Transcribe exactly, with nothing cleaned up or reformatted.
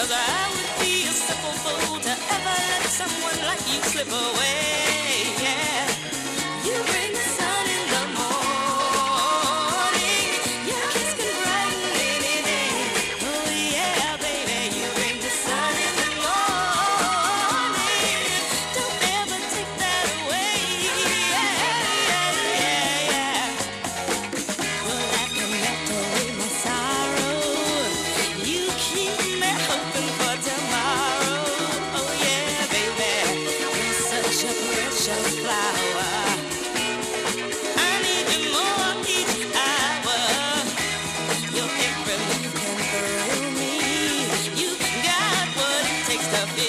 I would be a simple fool to ever let someone like you slip away. Yeah. You bring the sun in the morning. Your kiss can brighten any day. Oh yeah, baby, you bring the sun in the morning. Don't ever take that away. Yeah, yeah, yeah, yeah. Well, that can melt away my sorrow. You keep me hoping for tomorrow. Oh yeah, baby, you're such a precious flower. I need you more each hour. Your every move can thrill me. You got what it takes to feel